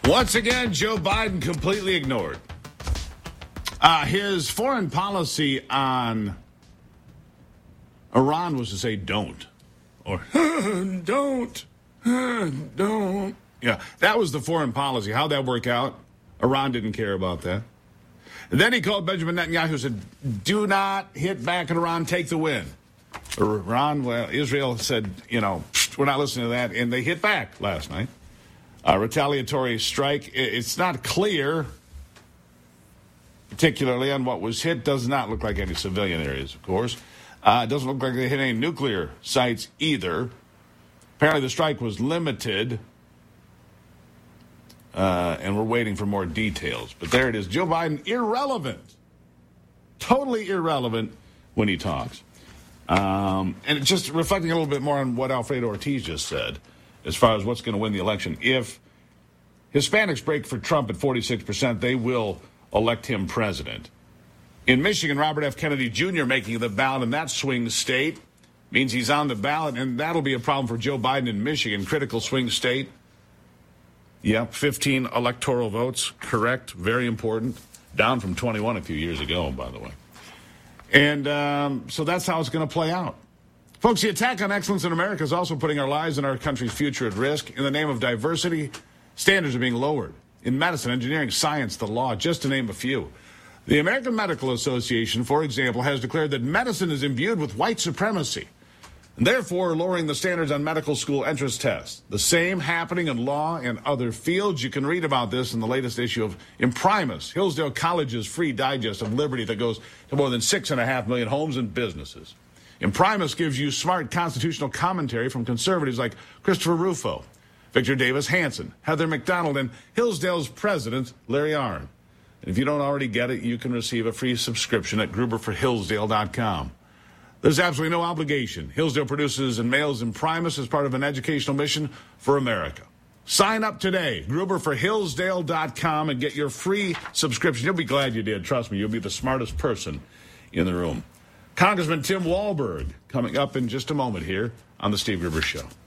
Once again, Joe Biden completely ignored. His foreign policy on Iran was to say don't. Or don't. Yeah, that was the foreign policy. How'd that work out? Iran didn't care about that. And then he called Benjamin Netanyahu and said, do not hit back at Iran, take the win. Israel said, we're not listening to that, and they hit back last night. Retaliatory strike. It's not clear, particularly on what was hit. Does not look like any civilian areas, of course. It doesn't look like they hit any nuclear sites either. Apparently the strike was limited, and we're waiting for more details. But there it is. Joe Biden, irrelevant. Totally irrelevant when he talks. And it's just reflecting a little bit more on what Alfredo Ortiz just said as far as what's going to win the election. If Hispanics break for Trump at 46%, they will elect him president. In Michigan, Robert F. Kennedy Jr. making the ballot in that swing state means he's on the ballot, and that'll be a problem for Joe Biden in Michigan, critical swing state. Yep, 15 electoral votes, correct, very important. Down from 21 a few years ago, by the way. And so that's how it's going to play out. Folks, the attack on excellence in America is also putting our lives and our country's future at risk. In the name of diversity, standards are being lowered. In medicine, engineering, science, the law, just to name a few. The American Medical Association, for example, has declared that medicine is imbued with white supremacy, and therefore lowering the standards on medical school entrance tests. The same happening in law and other fields. You can read about this in the latest issue of Imprimis, Hillsdale College's free digest of liberty that goes to more than 6.5 million homes and businesses. Imprimis gives you smart constitutional commentary from conservatives like Christopher Rufo, Victor Davis Hanson, Heather McDonald, and Hillsdale's president, Larry Arnn. And if you don't already get it, you can receive a free subscription at gruberforhillsdale.com. There's absolutely no obligation. Hillsdale produces and mails Imprimis as part of an educational mission for America. Sign up today, gruberforhillsdale.com, and get your free subscription. You'll be glad you did. Trust me, you'll be the smartest person in the room. Congressman Tim Walberg coming up in just a moment here on The Steve Gruber Show.